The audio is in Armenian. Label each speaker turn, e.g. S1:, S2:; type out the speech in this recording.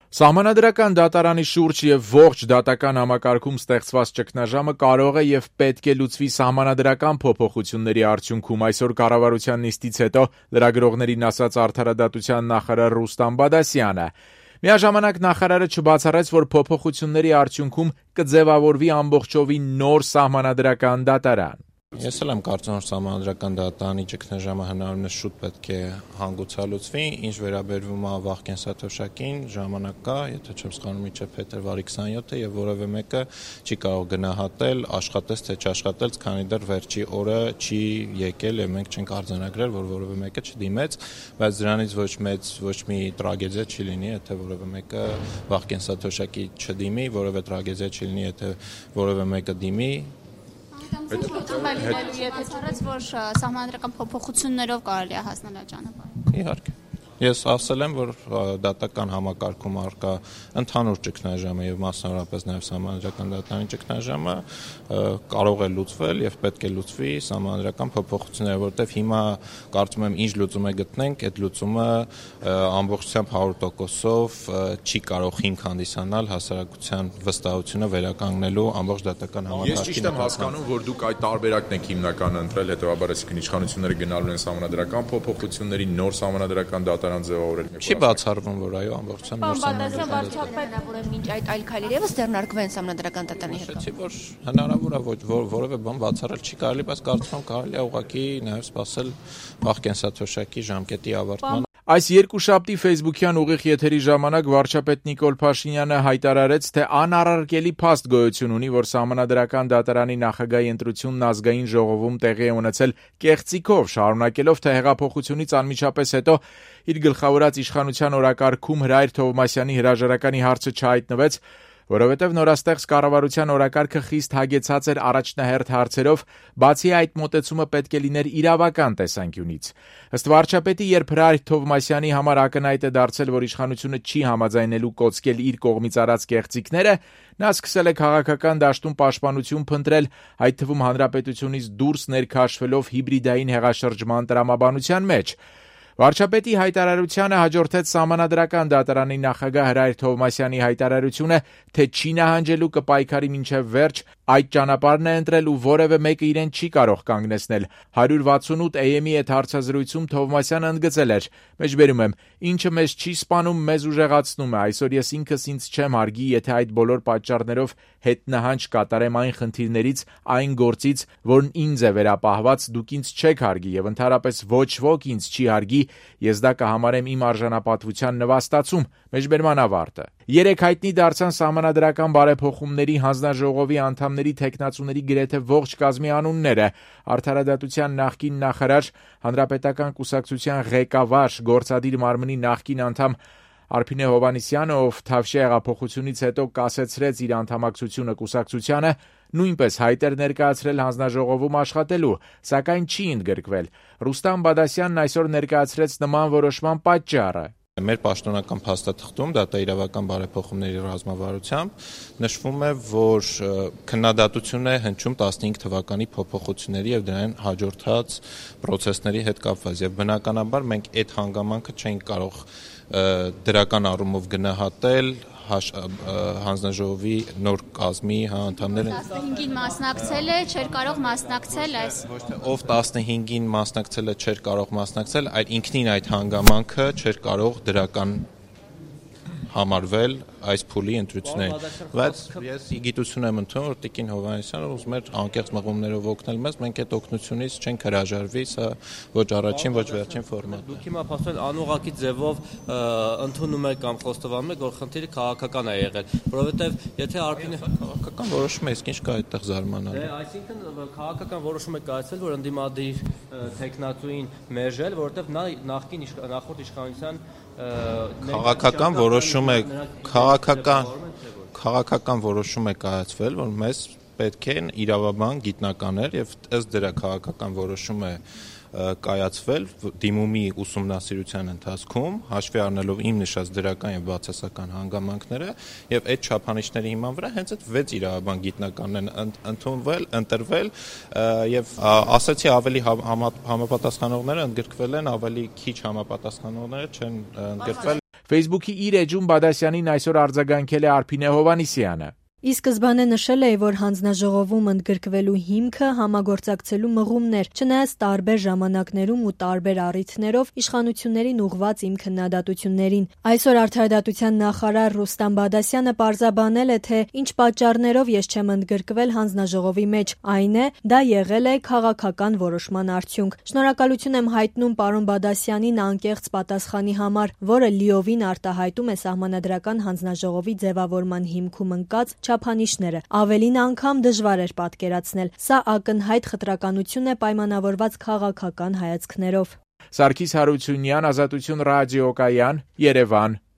S1: Սահմանադրական դատարանի շուրջ եւ ողջ դատական համակարգում ստեղծված ճգնաժամը կարող է եւ պետք է լուծվի սահմանադրական փոփոխությունների արդյունքում, այսօր կառավարության նիստից հետո լրագրողներին ասաց Արդարադատության նախարար Ռուստամ Բադասյանը։ Միաժամանակ նախարարը չբացառեց, որ փոփոխությունների արդյունքում կձևավորվի ամբողջովին նոր սահմանադրական դատարան։
S2: Ես էլ եմ կարծում, որ սահմանադրական դատարանի ճգնաժամը հնարավորինս շուտ պետք է հանգուցալուծվի, ինչ վերաբերվում է վաղ կենսաթոշակին, ժամանակ կա, եթե չեմ սխալվում, մինչև փետրվարի 27-ը եւ որևէ մեկը չի կարող գնահատել, աշխատեց թե չաշխատեց, քանի դեռ վերջի օրը չի եկել եւ մենք չենք արձանագրել, որ որևէ մեկը չդիմեց, բայց դրանից ոչ մի տրագեդիա չի լինի, եթե որևէ մեկը վաղ կենսաթոշակի չդիմի, որևէ տրագեդիա չի լինի, եթե որևէ մեկը դիմի։
S3: Եթե որ սահմանադրական փոփոխություններով կարելի է հասնել այդ ճանապարհին։
S2: Իհարկե։ Ես ասել եմ, որ դատական համակարգում առկա ընդհանուր ճգնաժամը եւ մասնավորապես նաեւ սահմանադրական դատարանի ճգնաժամը կարող է լուծվել եւ պետք է լուծվի սահմանադրական փոփոխությունները, որովհետեւ հիմա կարծում եմ ինչ լուծում է գտնենք, այդ լուծումը ամբողջությամբ 100%-ով չի կարող հիմք հանդիսանալ հասարակության վստահությունը վերականգնելու ամբողջ դատական համակարգի։
S1: Ես ճիշտ եմ հասկանում, որ դուք այդ տարբերակն եք հիմնականը ընտրել, հետեւաբար այսինքն իշխանությունները գնալու են սահմանադրական փոփոխությունների, նոր սահմանադրական դատարան ձևավորել։
S2: Չի բացառվում, որ այո, ամբողջությամբ նոր
S3: սահմանադրական հնարավոր է մինչ այդ այլ քայլեր եւս ձեռնարկվեն սահմանադրական դատարանի հետ։
S2: Ասացի, որ հնարավոր է որևէ բան բացառել չի կարելի, բայց կարծում եմ կարելի է ուղղակի նաեւ սպասել վաղ կենսաթոշակի ժամկետի ավարտման։
S1: Այս երկուշաբթի ֆեյսբուքյան ուղիղ եթերի ժամանակ վարչապետ Նիկոլ Փաշինյանը հայտարարեց, թե անառարկելի փաստ գոյություն ունի, որ սահմանադրական դատարանի նախագահի ընտրությունն ազգային ժողովում տեղի է ունեցել կեղծիքով, շարունակելով, թե հեղափոխությունից անմիջապես հետո իր գլխավորած իշխանության օրակարգում Հրայր Թովմասյանի հրաժարականի հարցը չհայտնվեց, որովհետև նորաստեղծ կառավարության օրակարգը խիստ հագեցած էր առաջնահերթ հարցերով, բացի այդ մոտեցումը պետք է լիներ իրավական տեսանկյունից։ Ըստ վարչապետի, երբ Հրայր Թովմասյանի համար ակնհայտ է դարձել, որ իշխանությունը չի համաձայնելու կոծկել իր կողմից արած կեղծիքները, նա սկսել է քաղաքական դաշտում պաշտպանություն փնտրել, այդ թվում հանրապետությունից դուրս ներքաշվելով հիբրիդային հեղաշրջման տրամաբանության մեջ։ Վարչապետի հայտարարությանը հաջորդեց սահմանադրական դատարանի նախագահ Հրայր Թովմասյանի հայտարարությունը, թե չի նահանջելու կպայքարի մինչև վերջ, այդ ճանապարհն է ընտրել ու որևէ մեկը իրեն չի կարող կանգնեցնել։ 168 AM-ի այդ հարցազրույցում Թովմասյանը ընդգծել էր. «Մեջբերում եմ, ինչը մեզ չի սպանում, մեզ ուժեղացնում է։ Այսօր ես ինքս ինձ չեմ հարգի, եթե այդ բոլոր պատճառներով հետնահանջ կատարեմ այն խնդիրներից, այն գործից, որն ինձ է վերապահված, դուք ինձ չեք հարգի եւ ընդհանրապես ոչ ոք ինձ չի հարգի, ես դա կհամարեմ իմ արժանապատվության նվաստացում», մեջբերման ավարտը։ Երեք հայտնի դարձան սահմանադրական բարեփոխումների հանձնաժողովի անդամների թեկնածուների գրեթե ողջ կազմի անունները։ Արդարադատության նախկին նախարար, Հանրապետական կուսակցության ղեկավար, գործադիր մարմնի նախկին անդամ Արփինե Հովհաննիսյանը, ով Թավշյա հեղափոխությունից հետո կասեցրեց իր անդամակցությունը կուսակցությանը, նույնպես հայտ էր ներկայացրել հանձնաժողովում աշխատելու, սակայն չի ընդգրկվել։ Ռուստամ Բադասյանն այսօր ներկայացրեց նման որոշման պատճառը։
S2: Մեր պաշտոնական փաստաթղթում դատաիրավական բարեփոխումների ռազմավարությամբ նշվում է, որ քննադատություն է հնչում 15 թվականի փոփոխությունների եւ դրան հաջորդած process-ների հետ կապված եւ բնականաբար մենք այդ հանգամանքը չենք կարող դրական առումով գնահատել հանձնաժողովի նոր կազմի անդամները
S3: 15-ին մասնակցել է, չէր կարող մասնակցել այս։
S2: Ոչ թե ով 15-ին մասնակցել է, չէր կարող մասնակցել, այլ ինքնին այդ հանգամանքը չէր կարող դրական համարվել այս փուլի ընտրություններին, բայց ես գիտություն եմ ընդունում, որ Տիկին Հովհաննիսյանը ուզում էր անկեղծ մղումներով օգնել մեզ, մենք այդ օգնությունից չենք հրաժարվի, սա ոչ առաջին, ոչ վերջին ֆորմատն է։
S4: Դուք հիմա փաստորեն անուղղակի ձևով ընդունում եք կամ խոստովանում եք, որ խնդիրը քաղաքական է եղել, որովհետև եթե Արփինե
S2: քաղաքական որոշում է, իսկ ինչ կա այդտեղ զարմանալու։
S4: Այսինքն քաղաքական որոշում է կայացել, որ ընդդիմադիր տեխնատուին մերժել, որովհետև նա նախորդ իշխանության
S2: քաղաքական որոշում է քաղաքական որոշում է կայացվել, որ մեզ պետք են իրավաբան գիտնականներ եւ ըստ դրա քաղաքական որոշում է կայացվել դիմումի ուսումնասիրության ընթացքում, հաշվի առնելով իմ նշած դրական եւ բացասական հանգամանքները եւ այդ չափանիշների հիման վրա հենց այդ 6 իրավաբան գիտնականներն ընդունվել, ընտրվել եւ ասացի ավելի համապատասխանողները ընդգրկվել են, ավելի քիչ համապատասխանողները չեն ընդգրկվել։
S1: Facebook-ի իր էջում Բադասյանին այսօր արձագանքել է Արփինե Հովհաննիսյանը։
S5: Ի սկզբանե նշել է, որ հանձնաժողովում ընդգրկվելու հիմքը համագործակցելու մղումներ, չնայած տարբեր ժամանակներում ու տարբեր առիթներով իշխանություններին ուղղված իմ քննադատություններին։ Այսօր Արդարադատության նախարար Ռուստամ Բադասյանը պարզաբանել է, թե ինչ պատճառներով ես չեմ ընդգրկվել հանձնաժողովի մեջ, այն է, դա եղել է քաղաքական որոշման արդյունք։ Շնորհակալություն եմ հայտնում պարոն Բադասյանին անկեղծ պատասխանի համար, որը լիովին արտահայտում է Սահմանադրական հանձնաժողովի ձևավորման հիմքում ընկած չափանիշները, ավելին անգամ դժվար էր պատկերացնել։ Սա ակնհայտ խտրականություն է պայմանավորված քաղաքական հայացքներով։
S1: Սարգիս Հարությունյան, Ազատություն ռադիոկայան, Երևան։